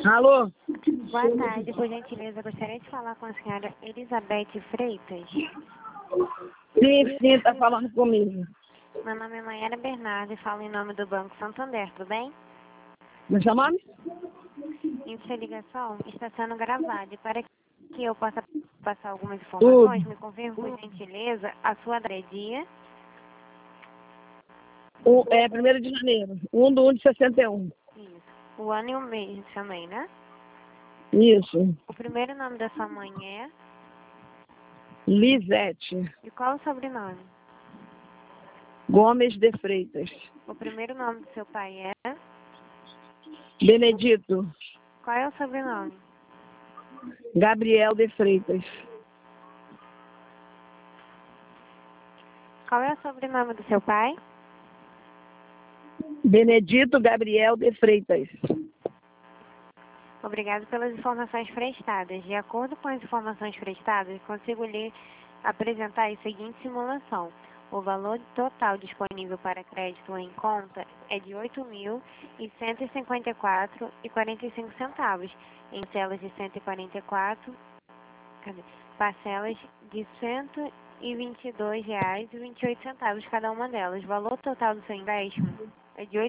Alô? Boa tarde, por gentileza, gostaria de falar com a senhora Elizabeth Freitas. Sim, tá falando comigo. Meu nome é Mayara Bernardo e falo em nome do Banco Santander, tudo bem? Meu seu nome? Essa ligação está sendo gravada e para que eu possa passar algumas informações, me confirme, por gentileza, a sua dia. É 1º de janeiro, 1/1/61. Isso. O ano e o mês também, né? Isso. O primeiro nome da sua mãe é? Lisete E qual o sobrenome? Gomes de Freitas. O primeiro nome do seu pai é? Benedito Qual é o sobrenome? Gabriel de Freitas. Qual é o sobrenome do seu pai? Benedito Gabriel de Freitas. Obrigado pelas informações prestadas. De acordo com as informações prestadas, consigo lhe apresentar a seguinte simulação. O valor total disponível para crédito em conta é de R$ 8.154,45, em parcelas de 144, parcelas de R$ 122,28 cada uma delas. O valor total do seu empréstimo é de R$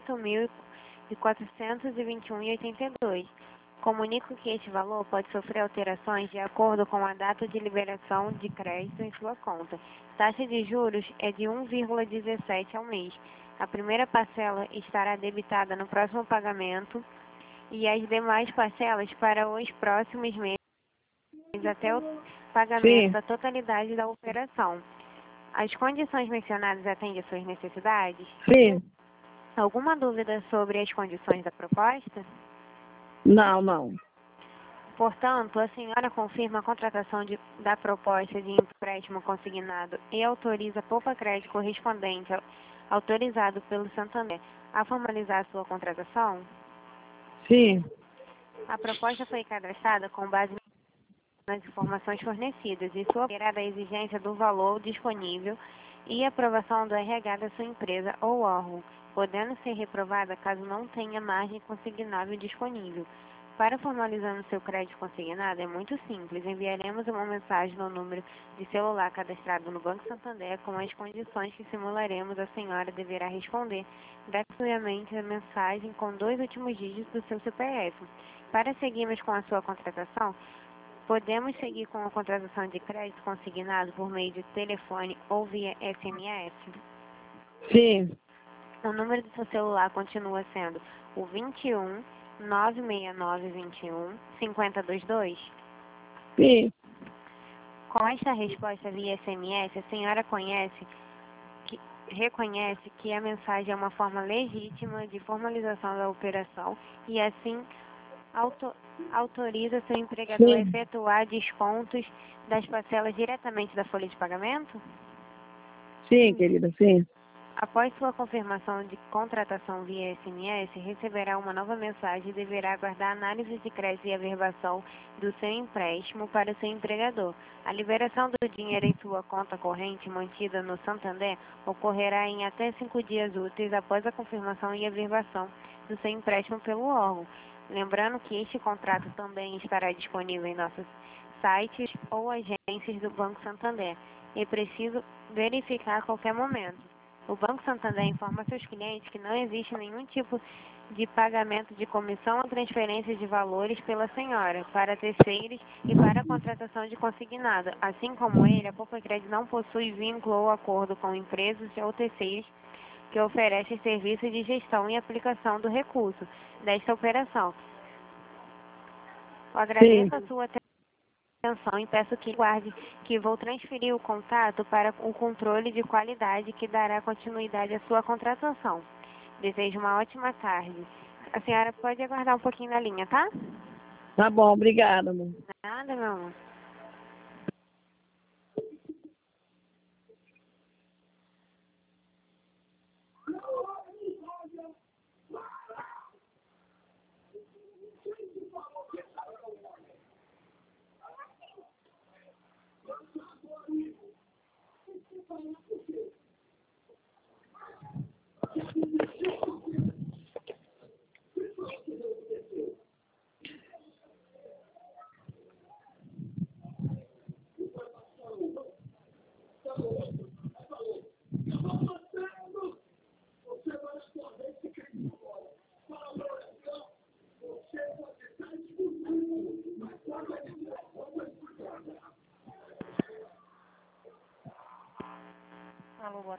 8.421,82. Comunico que este valor pode sofrer alterações de acordo com a data de liberação de crédito em sua conta. Taxa de juros é de 1,17 ao mês. A primeira parcela estará debitada no próximo pagamento e as demais parcelas para os próximos meses até o pagamento da totalidade da operação. As condições mencionadas atendem às suas necessidades? Sim. Alguma dúvida sobre as condições da proposta? Não. Portanto, a senhora confirma a contratação da proposta de empréstimo consignado e autoriza a Poupa Crédito correspondente autorizado pelo Santander a formalizar a sua contratação? Sim. A proposta foi cadastrada com base nas informações fornecidas e sua da exigência do valor disponível e aprovação do RH da sua empresa ou órgão, podendo ser reprovada caso não tenha margem consignável disponível. Para formalizar o seu crédito consignado é muito simples. Enviaremos uma mensagem no número de celular cadastrado no Banco Santander com as condições que simularemos. A senhora deverá responder gratuitamente a mensagem com 2 últimos dígitos do seu CPF. Para seguirmos com a sua contratação, podemos seguir com a contratação de crédito consignado por meio de telefone ou via SMS. Sim. O número do seu celular continua sendo o 21 969 21 5022. Sim. Com esta resposta via SMS, a senhora reconhece que a mensagem é uma forma legítima de formalização da operação e assim autoriza seu empregador a Sim. efetuar descontos das parcelas diretamente da folha de pagamento? Sim, querida, sim. Após sua confirmação de contratação via SMS, receberá uma nova mensagem e deverá aguardar análise de crédito e averbação do seu empréstimo para o seu empregador. A liberação do dinheiro em sua conta corrente mantida no Santander ocorrerá em até 5 dias úteis após a confirmação e averbação do seu empréstimo pelo órgão. Lembrando que este contrato também estará disponível em nossos sites ou agências do Banco Santander. É preciso verificar a qualquer momento. O Banco Santander informa seus clientes que não existe nenhum tipo de pagamento de comissão ou transferência de valores pela senhora, para terceiros e para a contratação de consignado. Assim como ele, a Poupa Crédito não possui vínculo ou acordo com empresas ou terceiros que oferecem serviços de gestão e aplicação do recurso desta operação. Eu agradeço a sua atenção e peço que guarde que vou transferir o contato para o controle de qualidade que dará continuidade à sua contratação. Desejo uma ótima tarde. A senhora pode aguardar um pouquinho na linha, tá? Tá bom, obrigada, amor. Nada, meu amor.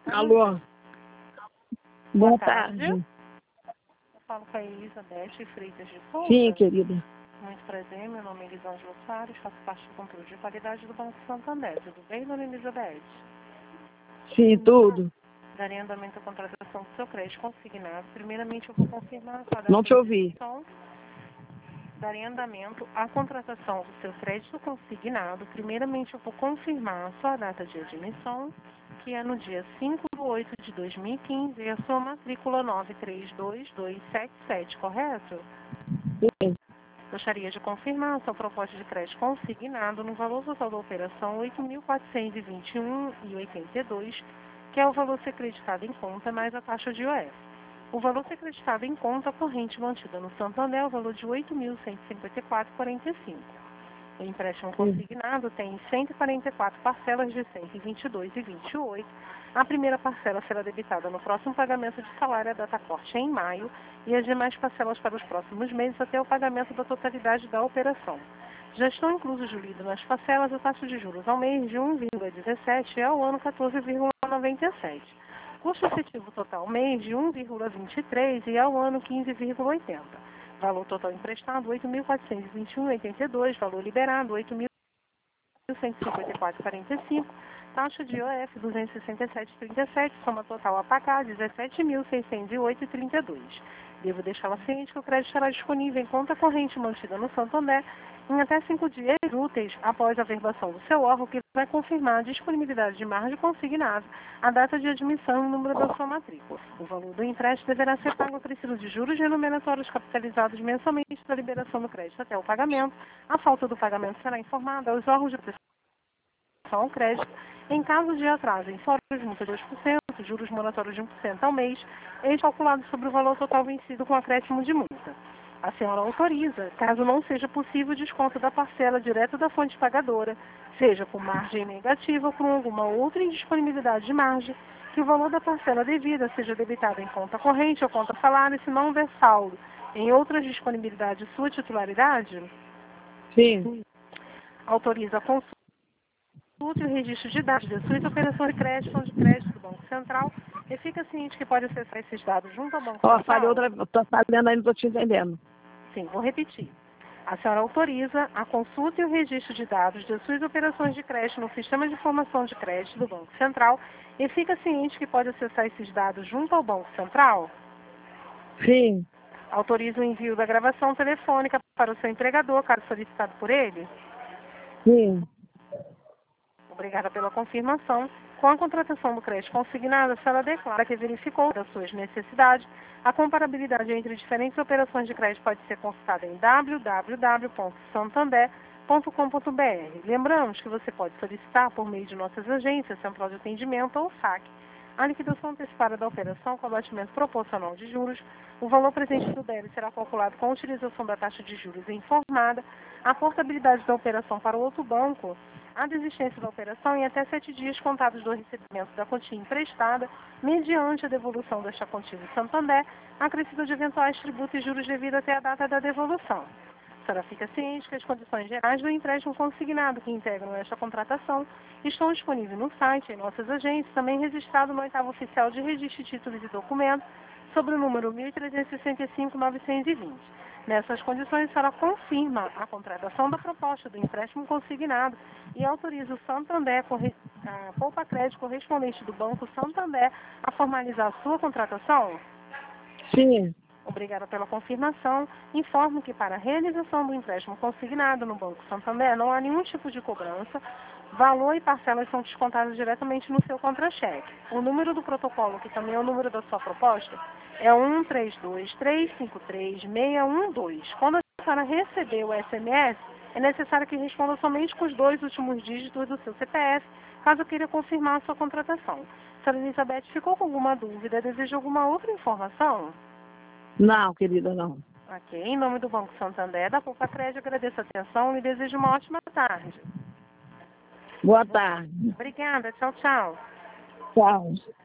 Alô? Boa tarde. tarde. Eu falo com a Elizabeth Freitas de Souza. Sim, querida. Muito prazer, meu nome é Elisângela Soares, faço parte do controle de qualidade do Banco Santander. Tudo bem, dona Elizabeth? Sim, tudo. Darei andamento à contratação do seu crédito consignado. Primeiramente, eu vou confirmar a sua data Não te de ouvi. emissão. Darei andamento à contratação do seu crédito consignado. Primeiramente, eu vou confirmar a sua data de admissão, que é no dia 5/8/2015, e a sua matrícula 932277, correto? Sim. Gostaria de confirmar a sua proposta de crédito consignado no valor total da operação R$ 8.421,82, que é o valor ser creditado em conta mais a taxa de IOF. O valor ser creditado em conta corrente mantida no Santander é o valor de R$ 8.154,45. O empréstimo consignado tem 144 parcelas de R$ 122,28. A primeira parcela será debitada no próximo pagamento de salário, a data corte é em maio, e as demais parcelas para os próximos meses até o pagamento da totalidade da operação. Já estão inclusos juros nas parcelas a taxa de juros ao mês de 1,17 e ao ano 14,97. Custo efetivo total mês de 1,23 e ao ano 15,80. Valor total emprestado, R$ 8.421,82. Valor liberado, R$ 8.154,45. Taxa de IOF, R$ 267,37. Soma total a pagar, R$ 17.608,32. Devo deixá-la ciente que o crédito estará disponível em conta corrente mantida no Santander em até 5 dias úteis após a averbação do seu órgão, que vai confirmar a disponibilidade de margem consignada, a data de admissão e o número da sua matrícula. O valor do empréstimo deverá ser pago a princípio de juros remuneratórios capitalizados mensalmente da liberação do crédito até o pagamento. A falta do pagamento será informada aos órgãos de proteção ao crédito. Em caso de atraso em fora de multa de 2%, juros moratórios de 1% ao mês, eles calculados sobre o valor total vencido com acréscimo de multa. A senhora autoriza, caso não seja possível o desconto da parcela direto da fonte pagadora, seja por margem negativa ou por alguma outra indisponibilidade de margem, que o valor da parcela devida seja debitado em conta corrente ou conta salário, se não houver saldo em outras disponibilidades de sua titularidade. Sim. Autoriza a consulta e o registro de dados de suas operações de crédito ou de crédito do Banco Central, e fica ciente que pode acessar esses dados junto ao Banco Ó, Central. falei outra vez. Tô falando aí, não tô te entendendo. Sim, vou repetir. A senhora autoriza a consulta e o registro de dados de suas operações de crédito no Sistema de Informação de Crédito do Banco Central, e fica ciente que pode acessar esses dados junto ao Banco Central? Sim. Autoriza o envio da gravação telefônica para o seu empregador, caso solicitado por ele? Sim. Obrigada pela confirmação. Com a contratação do crédito consignado, a senhora declara que verificou das suas necessidades. A comparabilidade entre diferentes operações de crédito pode ser consultada em www.santander.com.br. Lembramos que você pode solicitar por meio de nossas agências, Central de Atendimento ou SAC, a liquidação antecipada da operação com abatimento proporcional de juros. O valor presente do débito será calculado com a utilização da taxa de juros informada. A portabilidade da operação para o outro banco, a desistência da operação em até 7 dias contados do recebimento da quantia emprestada, mediante a devolução desta quantia do Santander, acrescido de eventuais tributos e juros devido até a data da devolução. A senhora fica ciente que as condições gerais do empréstimo consignado que integram esta contratação estão disponíveis no site, em nossas agências, também registrado no 8º Oficial de Registro de Títulos e Documentos, sobre o número 1365-920. Nessas condições, a senhora confirma a contratação da proposta do empréstimo consignado e autoriza o Santander, a Poupa Crédito correspondente do Banco Santander, a formalizar a sua contratação? Sim. Obrigada pela confirmação. Informo que para a realização do empréstimo consignado no Banco Santander não há nenhum tipo de cobrança. Valor e parcelas são descontadas diretamente no seu contra-cheque. O número do protocolo, que também é o número da sua proposta, é 132-353-612. Quando a senhora receber o SMS, é necessário que responda somente com os 2 últimos dígitos do seu CPF, caso queira confirmar a sua contratação. Senhora Elizabeth, ficou com alguma dúvida? Deseja alguma outra informação? Não, querida, não. Ok. Em nome do Banco Santander, da Poupa Crédito, agradeço a atenção e desejo uma ótima tarde. Boa tarde. Obrigada. Tchau, tchau. Tchau.